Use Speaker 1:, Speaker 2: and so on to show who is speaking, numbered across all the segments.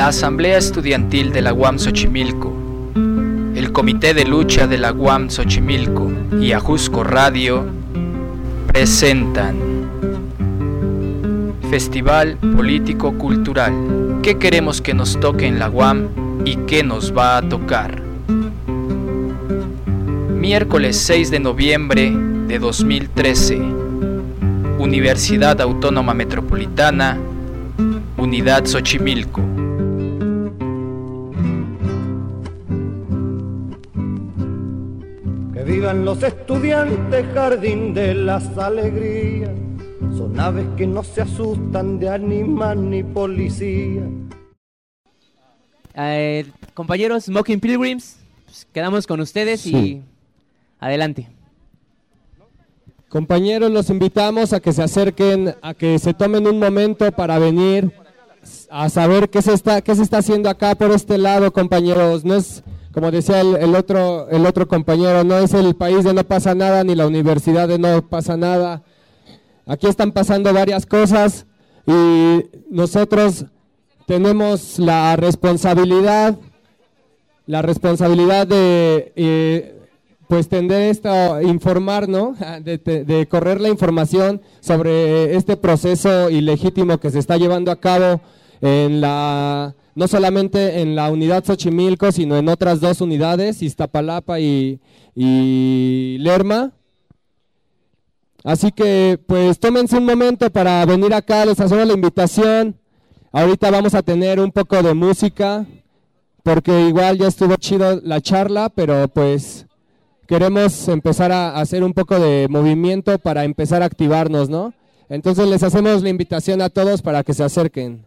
Speaker 1: Asamblea Estudiantil de la UAM Xochimilco, el Comité de Lucha de la UAM Xochimilco y Ajusco Radio presentan Festival Político Cultural. ¿Qué queremos que nos toque en la UAM y qué nos va a tocar? Miércoles 6 de noviembre de 2013, Universidad Autónoma Metropolitana, Unidad Xochimilco.
Speaker 2: Que vivan los estudiantes, jardín de las alegrías. Son aves que no se asustan de animal ni policía.
Speaker 3: Compañeros Smoking Pilgrims, pues quedamos con ustedes y adelante.
Speaker 4: Compañeros, los invitamos a que se acerquen, a que se tomen un momento para venir a saber qué se está haciendo acá por este lado, compañeros. No es, como decía el otro compañero, no es el país de no pasa nada ni la universidad de no pasa nada. Aquí están pasando varias cosas y nosotros tenemos la responsabilidad de pues tender esto, informar, ¿no? De correr la información sobre este proceso ilegítimo que se está llevando a cabo no solamente en la unidad Xochimilco, sino en otras dos unidades, Iztapalapa y Lerma. Así que pues tómense un momento para venir acá, les hacemos la invitación. Ahorita vamos a tener un poco de música, porque igual ya estuvo chido la charla, pero pues queremos empezar a hacer un poco de movimiento para empezar a activarnos, ¿no? Entonces les hacemos la invitación a todos para que se acerquen.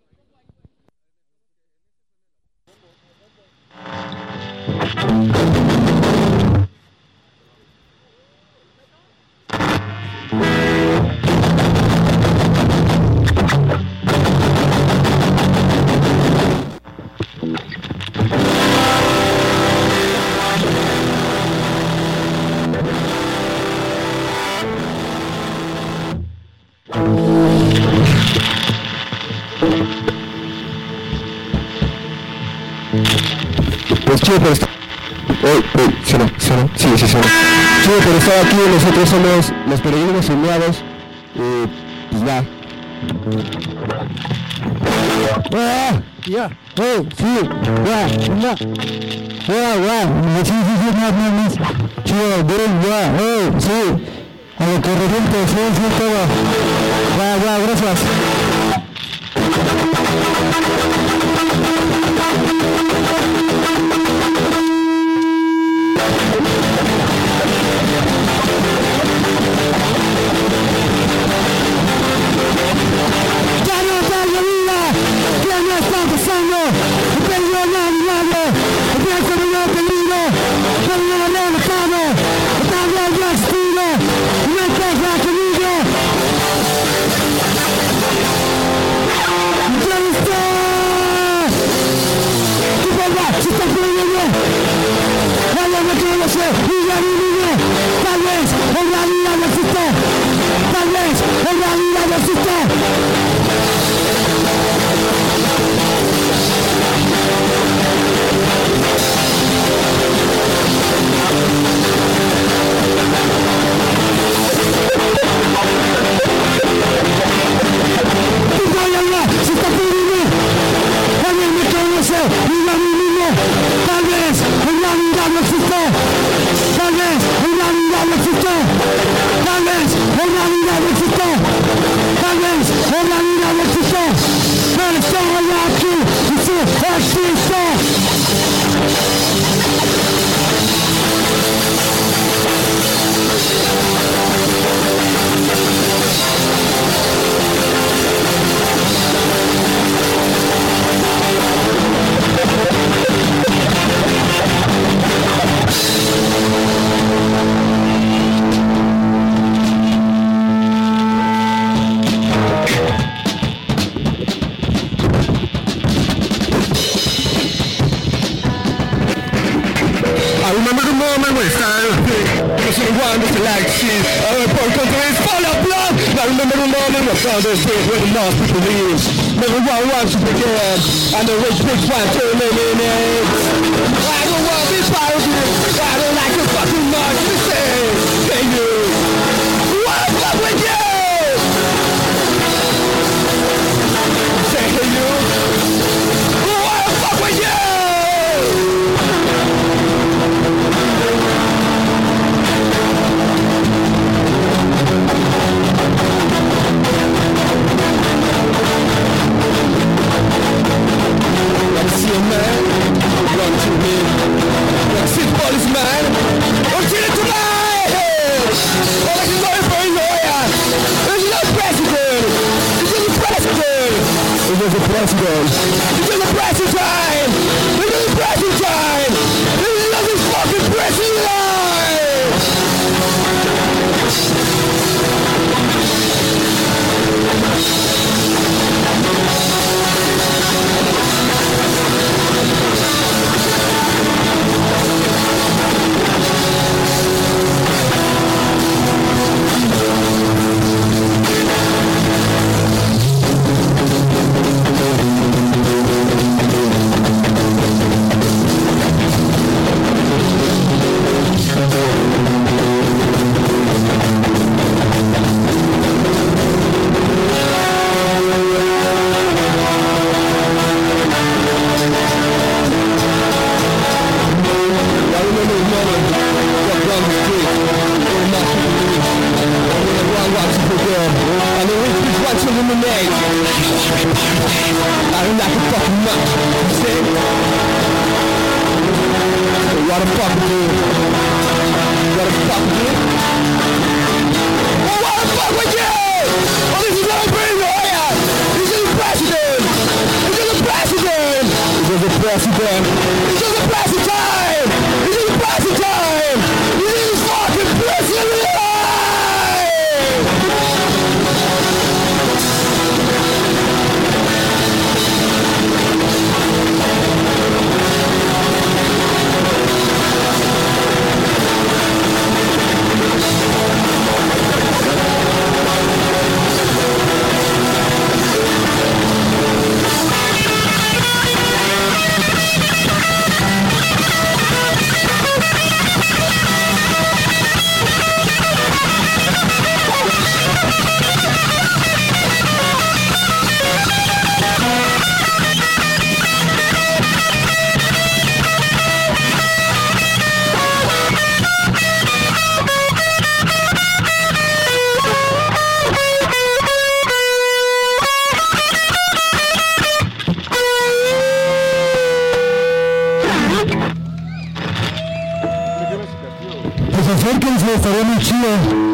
Speaker 5: Pues chido por estar... sonó. Sí, sonó. Chido por estar aquí, nosotros somos los peregrinos soñados. Pues ya. Sí. A lo que reviente, sí, todo. Gracias. I remember the moment I found this bridge where the lost people live. Never want to begin, and the rich big one terminates. I don't want to be part of you. I don't like your fucking much to say. Can you? What the fuck with you? Say can you? What the fuck with you? See a man, run to me. See the policeman, until it tonight. All I can go for a lawyer. This is not president. This is the president. This is the president. This is the president. This is the president. This is not the fucking president. Acérquense, estaría muy chido.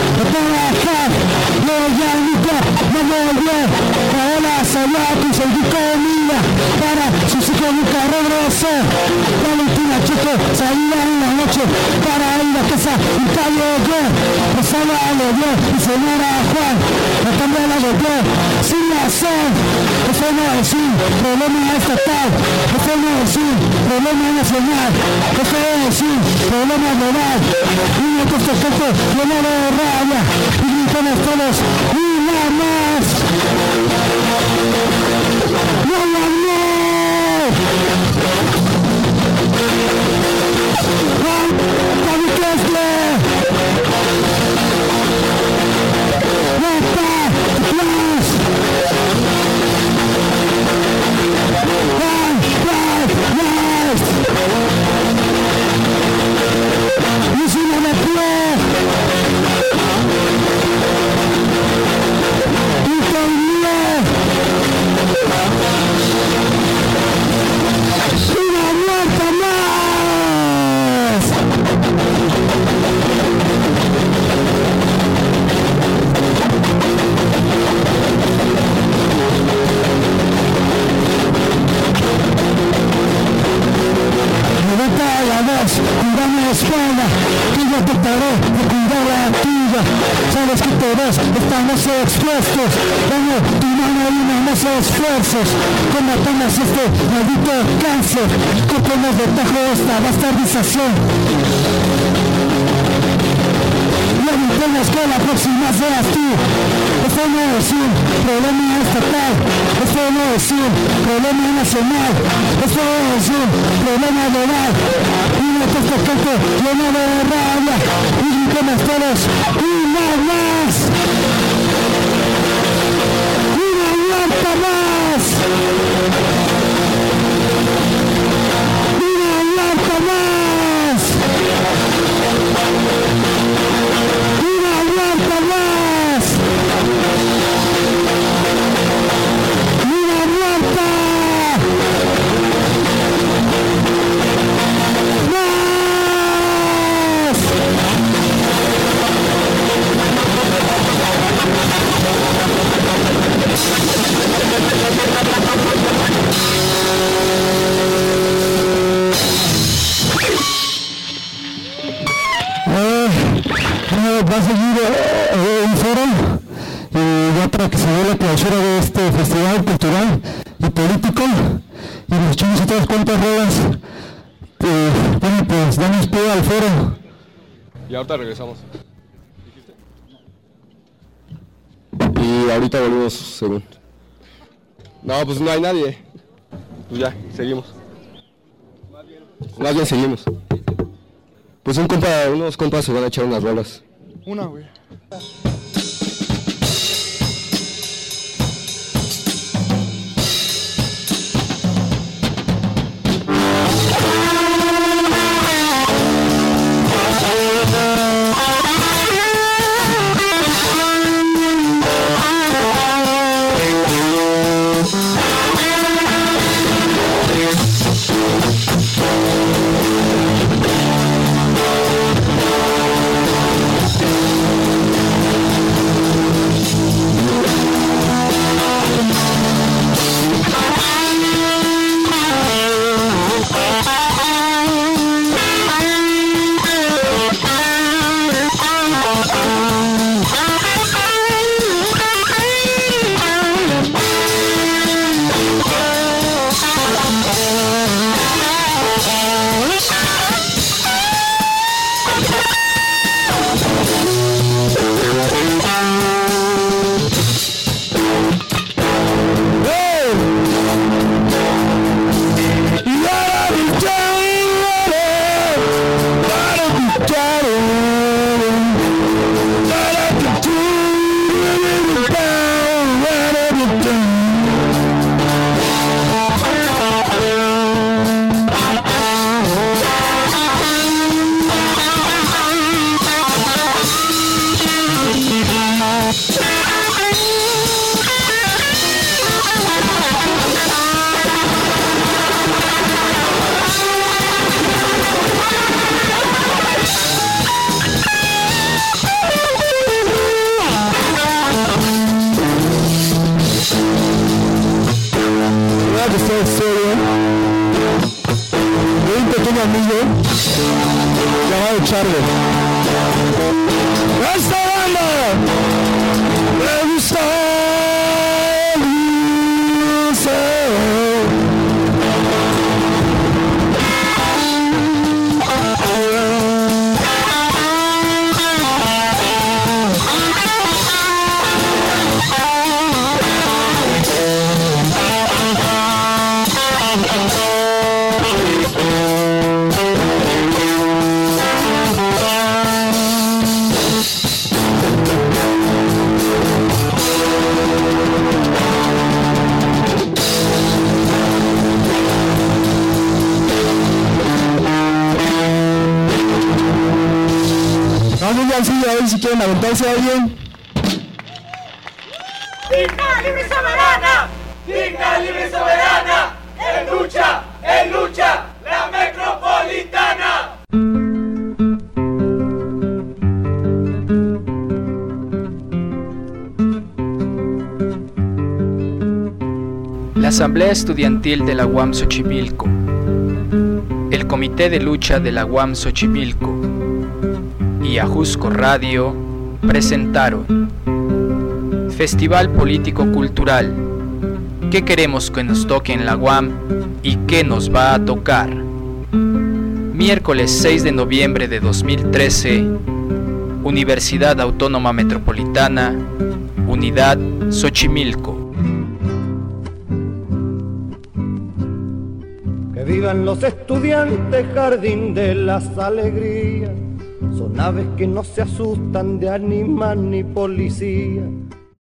Speaker 6: a trabajar, yo ya nunca me volví, ahora salió a conseguir comida, para sus hijos nunca regresó, Valentina Chico salía en la noche, para ir a casa y cayó yo, Rosana lo vio y señora Juan, la también la volvió, sin razón, eso no es un problema estatal, eso no es un problema nacional, eso es un problema global, y nuestro canto lleno de rabia, y gritamos todos, y nada más, no la no. Estamos expuestos, dame tu mano y unamos esfuerzos, combatamos este maldito cáncer, cortemos de tajo esta bastardización y evitemos que la próxima seas tú. Esto no es un problema estatal, esto no es un problema nacional, esto es un problema global, y nuestro canto lleno de rabia, y gritemos todos, y nada más. Va a seguir un foro ya para que se dé la clausura de este festival cultural y político, y nos echamos otras cuantas ruedas. Bueno, pues damos pie al foro.
Speaker 7: Y ahorita regresamos. Y ahorita volvemos según. No, pues no hay nadie. Pues ya, seguimos. Más bien seguimos. Pues unos compas se van a echar unas rolas.
Speaker 8: Una, güey.
Speaker 6: amigo llamado Charlie. ¡Esta banda me gusta! Vamos a ver si quieren aventarse a alguien.
Speaker 5: ¡Digna, libre y soberana! ¡Digna, libre y soberana! ¡En lucha, la metropolitana!
Speaker 1: La Asamblea Estudiantil de la UAM Xochimilco, el Comité de Lucha de la UAM Xochimilco y Ajusco Radio presentaron Festival Político Cultural. ¿Qué queremos que nos toque en la UAM y qué nos va a tocar? Miércoles 6 de noviembre de 2013, Universidad Autónoma Metropolitana, Unidad Xochimilco.
Speaker 2: Que vivan los estudiantes, jardín de las alegrías. Son aves que no se asustan de animal ni policía.